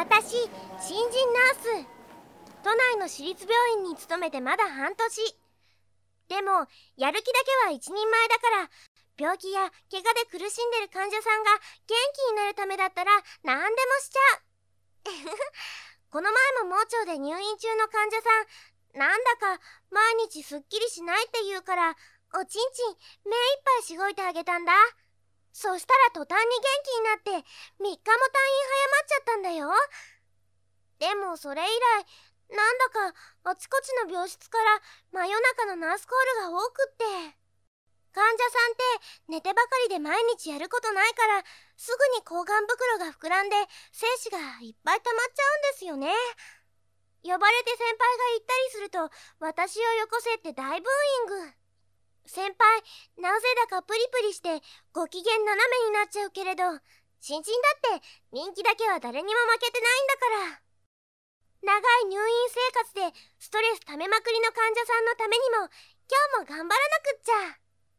私、新人ナース。都内の私立病院に勤めてまだ半年。でも、やる気だけは一人前だから、病気や怪我で苦しんでる患者さんが元気になるためだったら何でもしちゃう。この前も盲腸で入院中の患者さん、なんだか毎日すっきりしないって言うから、おちんちん目いっぱいしごいてあげたんだ。そしたら途端に元気になって3日も退院早まっちゃったんだよ。でもそれ以来、なんだかあちこちの病室から真夜中のナースコールが多くって。患者さんって寝てばかりで毎日やることないから、すぐに抗がん袋が膨らんで精子がいっぱい溜まっちゃうんですよね。呼ばれて先輩が言ったりすると、私をよこせって大ブーイング。先輩、なぜだかプリプリしてご機嫌斜めになっちゃうけれど、新人だって人気だけは誰にも負けてないんだから。長い入院生活でストレス溜めまくりの患者さんのためにも、今日も頑張らなくっちゃ。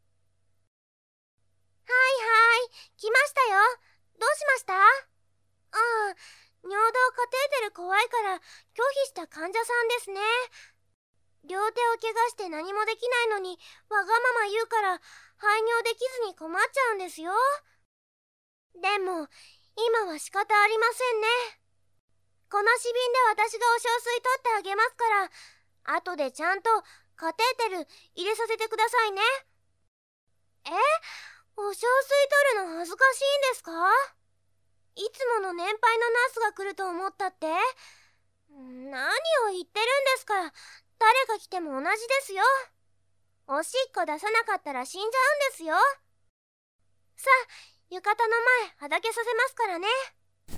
はいはい、来ましたよ。どうしました？尿道カテーテル怖いから拒否した患者さんですね。両手を怪我して何もできないのにわがまま言うから排尿できずに困っちゃうんですよ。でも今は仕方ありませんね。この紙瓶で私がお小水取ってあげますから、後でちゃんとカテーテル入れさせてくださいね。お小水取るの恥ずかしいんですか？いつもの年配のナースが来ると思ったって？何を言ってるんですか。誰が来ても同じですよ。おしっこ出さなかったら死んじゃうんですよ。さあ、浴衣の前はだけさせますからね。はい、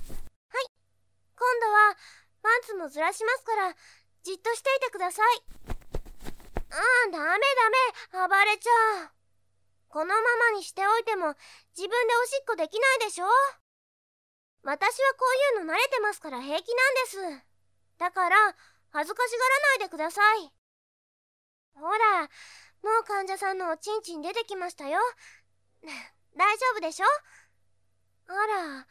今度はパンツもずらしますからじっとしていてください。ダメ暴れちゃう。このままにしておいても自分でおしっこできないでしょ。私はこういうの慣れてますから平気なんです。だから恥ずかしがらないでください。ほら、もう患者さんのおちんちん出てきましたよ。大丈夫でしょ？あら、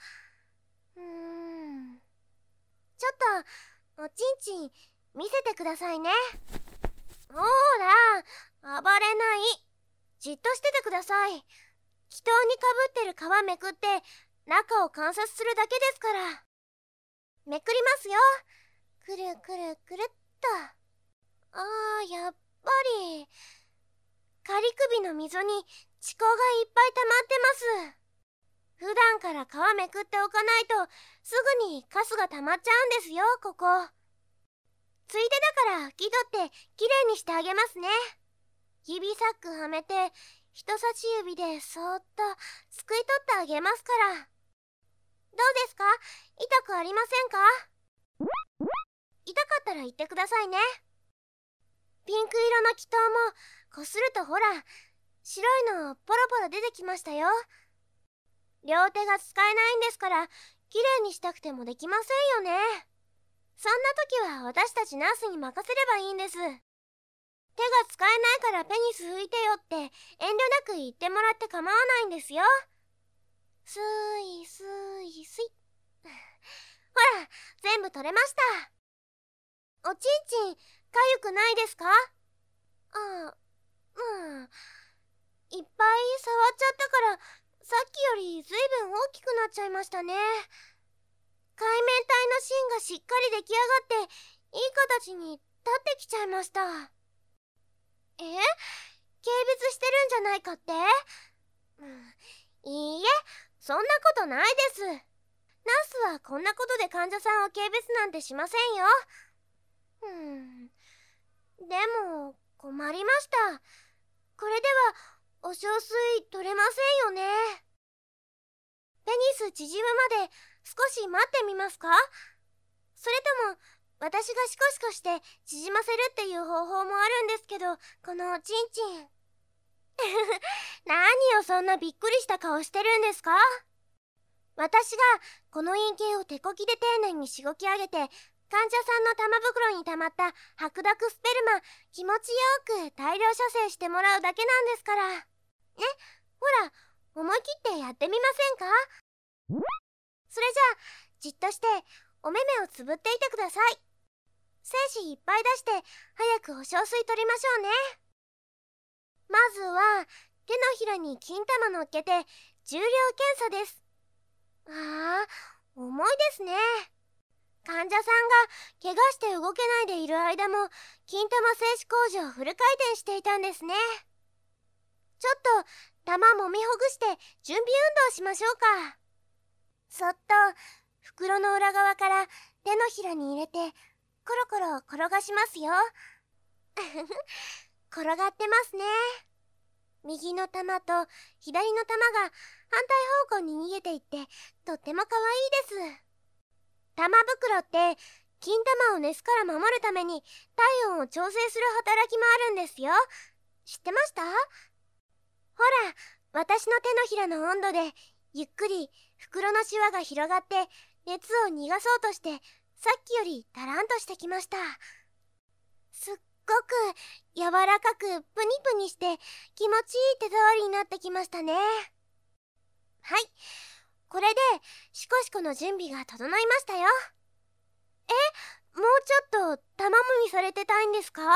ちょっとおちんちん見せてくださいね。ほら、暴れない。じっとしててください。気筒にかぶってる皮めくって中を観察するだけですから。めくりますよ。くるくるくるっと。やっぱり仮首の溝に血行がいっぱい溜まってます。普段から皮めくっておかないとすぐにカスが溜まっちゃうんですよ、ここ。ついでだから拭き取ってきれいにしてあげますね。指サックはめて人差し指でそーっとすくい取ってあげますから。どうですか？痛くありませんか？痛かったら言ってくださいね。ピンク色の気筒もこするとほら、白いのポロポロ出てきましたよ。両手が使えないんですから、きれいにしたくてもできませんよね。そんな時は私たちナースに任せればいいんです。手が使えないからペニス拭いてよって遠慮なく言ってもらって構わないんですよ。スイスイスイ。ほら、全部取れました。おちんちん、かゆくないですか？いっぱい触っちゃったから、さっきよりずいぶん大きくなっちゃいましたね。海綿体の芯がしっかり出来上がって、いい形に立ってきちゃいました。軽蔑してるんじゃないかって？いいえ、そんなことないです。ナースはこんなことで患者さんを軽蔑なんてしませんよ。でも困りました。これではお小水取れませんよね。ペニス縮むまで少し待ってみますか？それとも私がシコシコして縮ませるっていう方法もあるんですけど、このおちんちん。何をそんなびっくりした顔してるんですか？私がこの陰茎を手こきで丁寧にしごき上げて、患者さんの玉袋に溜まった白濁スペルマ気持ちよく大量射精してもらうだけなんですから。ね、ほら、思い切ってやってみませんか？それじゃあじっとしてお目目をつぶっていてください。精子いっぱい出して早くお小水取りましょうね。まずは手のひらに金玉乗っけて重量検査です。重いですね。患者さんが怪我して動けないでいる間も金玉製糸工場をフル回転していたんですね。ちょっと玉もみほぐして準備運動しましょうか。そっと袋の裏側から手のひらに入れてコロコロ転がしますよ。転がってますね。右の玉と左の玉が反対方向に逃げていってとっても可愛いです。玉袋って金玉を熱から守るために体温を調整する働きもあるんですよ。知ってました？ほら、私の手のひらの温度でゆっくり袋のシワが広がって熱を逃がそうとしてさっきよりだらんとしてきました。すっごく柔らかくプニプニして気持ちいい手触りになってきましたね。はい、これでシコシコの準備が整いましたよ。もうちょっと玉もみされてたいんですか？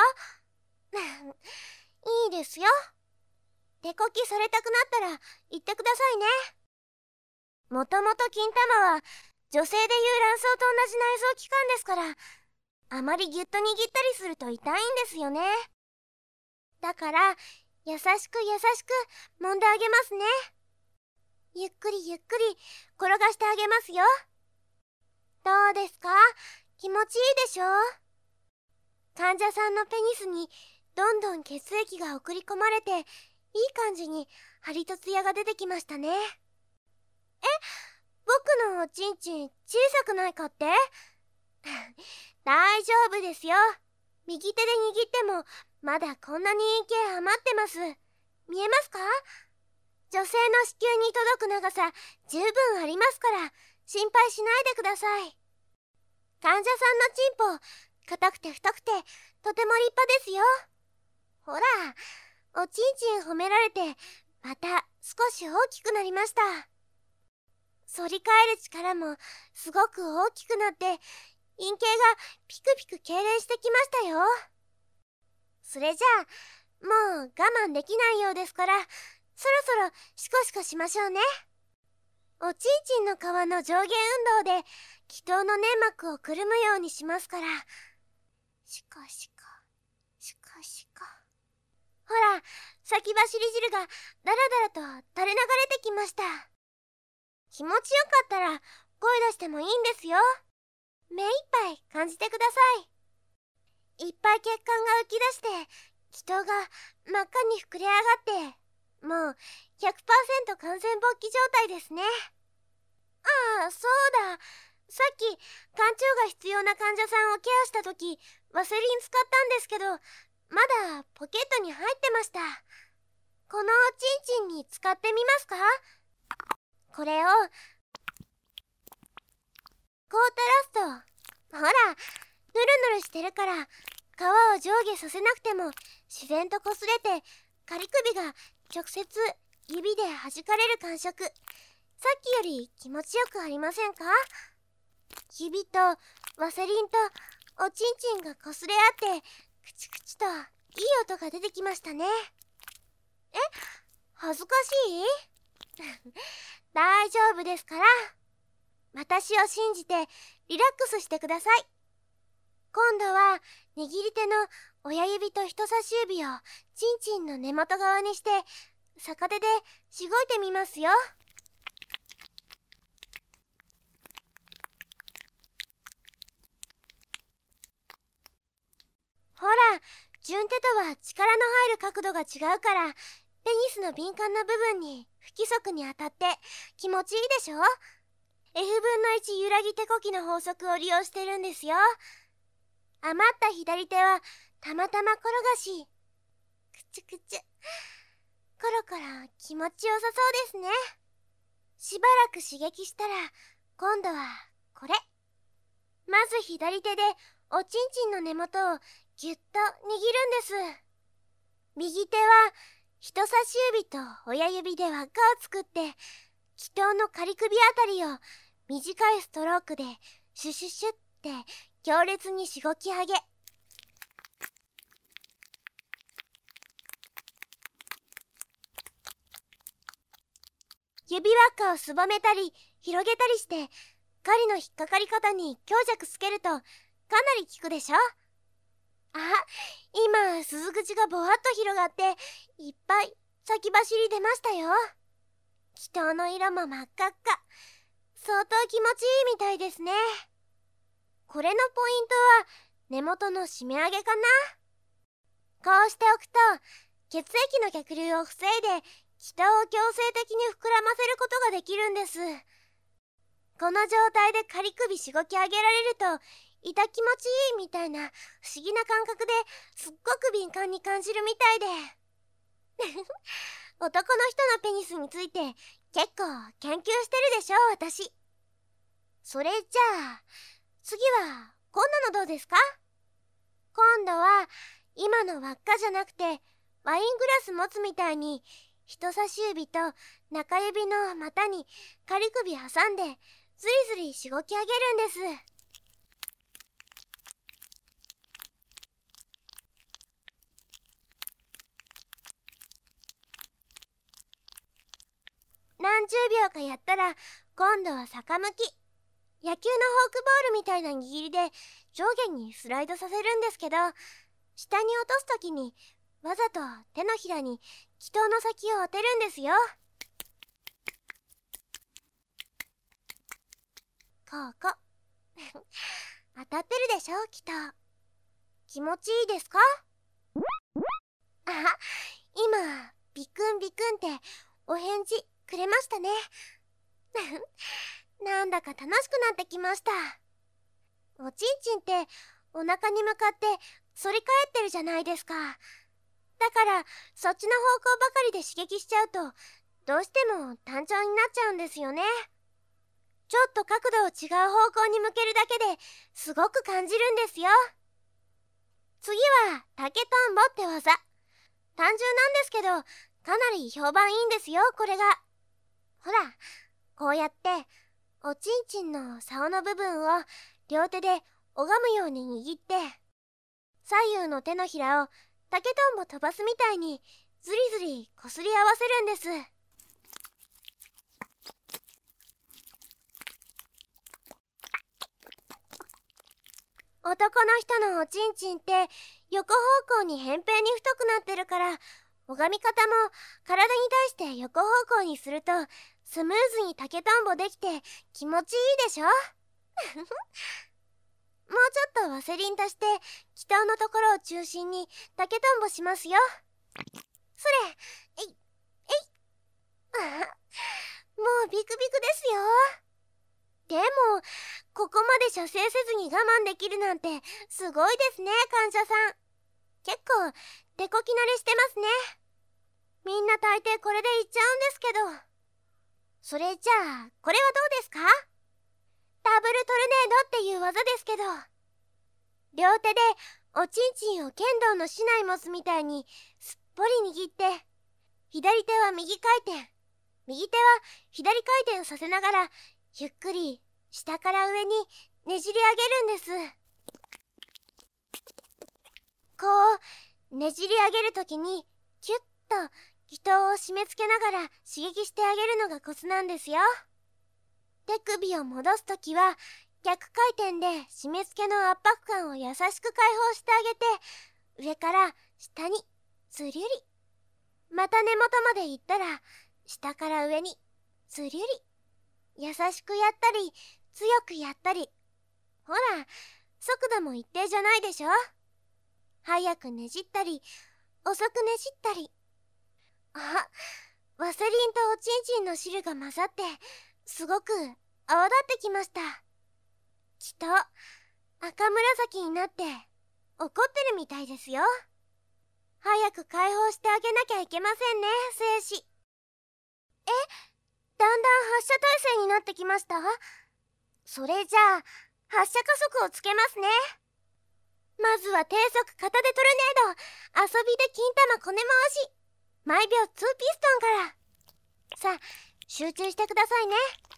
いいですよ。手こきされたくなったら言ってくださいね。もともと金玉は女性でいう卵巣と同じ内臓器官ですから、あまりギュッと握ったりすると痛いんですよね。だから優しく優しく揉んであげますね。ゆっくりゆっくり転がしてあげますよ。どうですか？気持ちいいでしょ？患者さんのペニスにどんどん血液が送り込まれていい感じに張りとツヤが出てきましたね。僕のおちんちん小さくないかって？大丈夫ですよ。右手で握ってもまだこんなに陰茎余ってます。見えますか？女性の子宮に届く長さ十分ありますから心配しないでください。患者さんのチンポ硬くて太くてとても立派ですよ。ほら、おちんちん褒められてまた少し大きくなりました。反り返る力もすごく大きくなって陰茎がピクピク痙攣してきましたよ。それじゃあもう我慢できないようですからそろそろシコシコしましょうね。おちんちんの皮の上下運動で気筒の粘膜をくるむようにしますから。シコシコシコシコ。ほら、先走り汁がだらだらと垂れ流れてきました。気持ちよかったら声出してもいいんですよ。目いっぱい感じてください。いっぱい血管が浮き出して気筒が真っ赤に膨れ上がってもう 100% 完全勃起状態ですね。そうだ。さっき肝腸が必要な患者さんをケアした時ワセリン使ったんですけどまだポケットに入ってました。このおちんちんに使ってみますか？これをこう垂らすとほらヌルヌルしてるから皮を上下させなくても自然と擦れて仮首が直接指で弾かれる感触、さっきより気持ちよくありませんか？指とワセリンとおちんちんが擦れ合ってクチクチといい音が出てきましたね。恥ずかしい？大丈夫ですから。私を信じてリラックスしてください。今度は握り手の親指と人差し指をちんちんの根元側にして逆手でしごいてみますよ。ほら、順手とは力の入る角度が違うからペニスの敏感な部分に不規則に当たって気持ちいいでしょ？ F 分の1揺らぎ手こきの法則を利用してるんですよ。余った左手はたまたま転がしくちゅくちゅコロコロ気持ちよさそうですね。しばらく刺激したら今度はこれ。まず左手でおちんちんの根元をぎゅっと握るんです。右手は人差し指と親指で輪っかを作って気筒の仮首あたりを短いストロークでシュシュシュって強烈にしごき上げ、指輪っかをすぼめたり広げたりして針の引っかかり方に強弱つけるとかなり効くでしょ。あ、今鈴口がぼわっと広がっていっぱい先走り出ましたよ。祈祷の色も真っ赤っか。相当気持ちいいみたいですね。これのポイントは根元の締め上げかな。こうしておくと血液の逆流を防いで祈祷を強制的に膨らませることができるんです。この状態で仮首しごき上げられると痛気持ちいいみたいな不思議な感覚ですっごく敏感に感じるみたいで男の人のペニスについて結構研究してるでしょ私。それじゃあ次はこんなのどうですか？今度は今の輪っかじゃなくてワイングラス持つみたいに人差し指と中指の股に仮首挟んでずりずりしごき上げるんです。何十秒かやったら今度は逆向き。野球のフォークボールみたいな握りで上下にスライドさせるんですけど、下に落とすときにわざと手のひらに祈祷の先を当てるんですよ。こ当たってるでしょ祈祷。気持ちいいですか？あ、今ビクンビクンってお返事くれましたねなんだか楽しくなってきました。おちんちんってお腹に向かって反り返ってるじゃないですか。だからそっちの方向ばかりで刺激しちゃうとどうしても単調になっちゃうんですよね。ちょっと角度を違う方向に向けるだけですごく感じるんですよ。次は竹とんぼって技。単純なんですけどかなり評判いいんですよこれが。ほらこうやっておちんちんの竿の部分を両手で拝むように握って左右の手のひらを竹とんぼ飛ばすみたいにずりずりこすり合わせるんです。男の人のおちんちんって横方向に扁平に太くなってるから拝み方も体に対して横方向にするとスムーズに竹とんぼできて気持ちいいでしょもうちょっとワセリン足して祈祷のところを中心に竹とんぼしますよ。それえいもうビクビクですよ。でもここまで射精せずに我慢できるなんてすごいですね患者さん。結構手こき慣れしてますね。みんな大抵これでいっちゃうんですけど。それじゃあこれはどうですか？ダブルトルネードっていう技ですけど、両手でおちんちんを剣道の竹刀持つみたいにすっぽり握って左手は右回転、右手は左回転させながらゆっくり下から上にねじり上げるんです。こうねじり上げるときにキュッと祈祷を締め付けながら刺激してあげるのがコツなんですよ。手首を戻すときは逆回転で締め付けの圧迫感を優しく解放してあげて、上から下にずりゅり、また根元まで行ったら下から上にずりゅり、優しくやったり強くやったり。ほら速度も一定じゃないでしょ。早くねじったり遅くねじったり。あ、ワセリンとおちんちんの汁が混ざってすごく泡立ってきました。きっと赤紫になって怒ってるみたいですよ。早く解放してあげなきゃいけませんね精子。だんだん発射体制になってきました。それじゃあ発射加速をつけますね。まずは低速片手トルネード、遊びで金玉こね回し、毎秒2ピストンから。さあ集中してくださいね。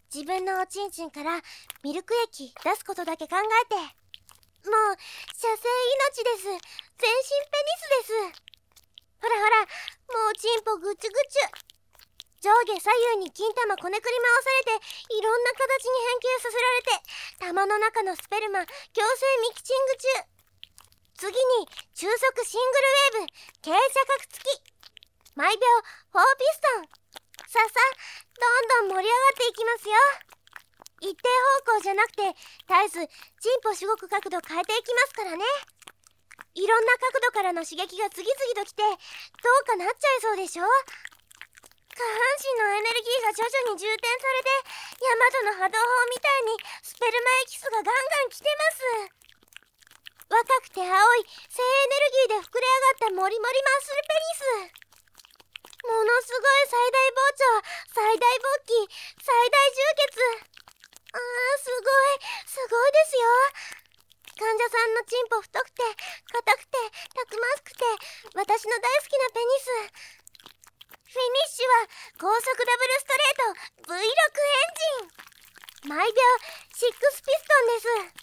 自分のおちんちんからミルク液出すことだけ考えて。もう射精命です。全身ペニスです。ほらほら、もうちんぽぐちゅぐちゅ。上下左右に金玉こねくり回されて、いろんな形に変形させられて、玉の中のスペルマ強制ミキチング中。次に中速シングルウェーブ傾斜角付き、毎秒4ピストン。さあさあ、どんどん盛り上がっていきますよ。一定方向じゃなくて絶えずチンポしごく角度変えていきますからね。いろんな角度からの刺激が次々と来て、どうかなっちゃいそうでしょ。下半身のエネルギーが徐々に充填されて、ヤマトの波動砲みたいにスペルマエキスがガンガン来てます。若くて青い性エネルギーで膨れ上がったモリモリマッスルペニス。ものすごい最大膨張、最大勃起、最大充血。すごいですよ。患者さんのチンポ太くて硬くてたくましくて、私の大好きなペニス。フィニッシュは高速ダブルストレート V6 エンジン、毎秒6ピストンです。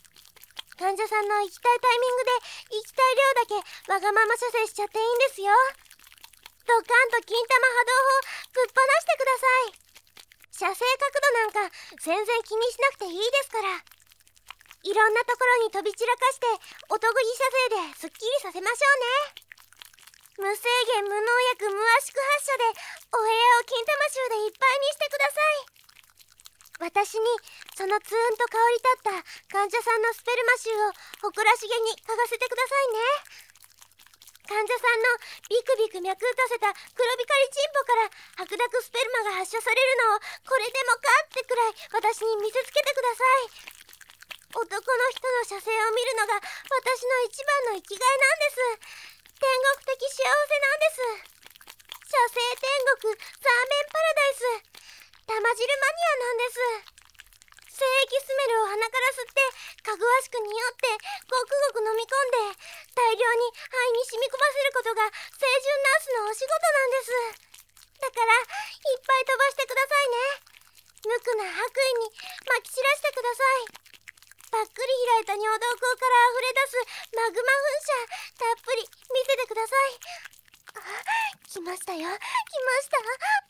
患者さんの行きたいタイミングで行きたい量だけわがまま射精しちゃっていいんですよ。ドカンと金玉波動砲ぶっ放してください。射精角度なんか全然気にしなくていいですから。いろんなところに飛び散らかしておとぐり射精ですっきりさせましょうね。無制限無農薬無圧縮発射でお部屋を金玉臭でいっぱいにしてください。私にそのツーンと香り立った患者さんのスペルマ臭を誇らしげに嗅がせてくださいね。患者さんのビクビク脈打たせた黒光りチンポから白濁スペルマが発射されるのをこれでもかってくらい私に見せつけてください。男の人の射精を見るのが私の一番の生きがいなんです。天国的幸せなんです。射精天国ザーメンパラダイス、玉汁マニアなんです。精液スメルを鼻から吸ってかぐわしく匂ってごくごく飲み込んで大量に肺に染み込ませることが清純ナースのお仕事なんです。だからいっぱい飛ばしてくださいね。無垢な白衣にまき散らしてください。ぱっくり開いた尿道口から溢れ出すマグマ噴射たっぷり見せてください。来ましたよ、来ました。出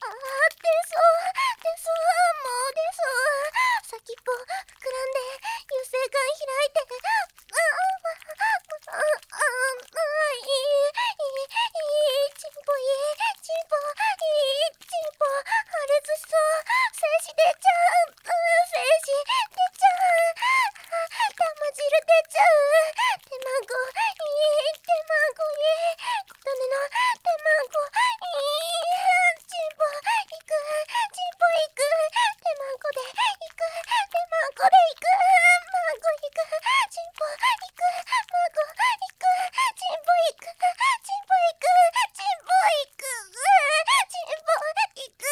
そうもう出そう。先っぽ膨らんで油性管開いて、チンポいい、チンポいい、チンポ破裂しそう。精子出ちゃう、精子出ちゃう、玉汁出ちゃう。卵いい、卵いい、琴音の卵いい、チンポいく、チンポいく、卵でいく、卵でいく、孫いく、チンポいく、孫いく、チンポいく、チンポいく、チンポいく、チンポいく、チンポいく。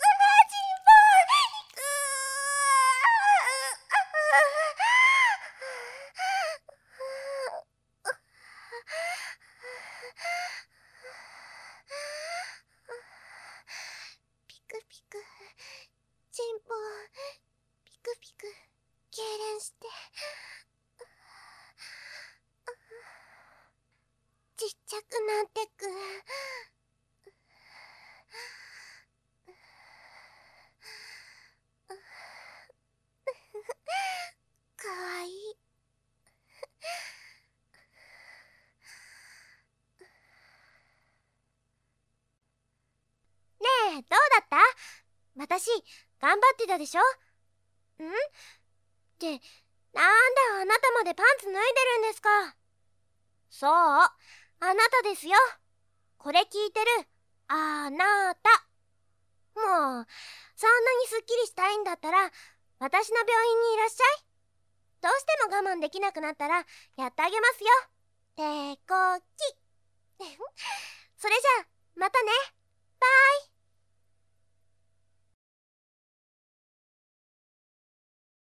ピクピク、チンポピクピク痙攣してちっちゃくなってく。かわいい。ねえ、どうだった？私頑張ってたでしょ？ん？ってなんであなたまでパンツ脱いでるんですか？そう、あなたですよ。これ聞いてるあなた。もうそんなにすっきりしたいんだったら私の病院にいらっしゃい。どうしても我慢できなくなったらやってあげますよ。手こきそれじゃあまたね。バイ。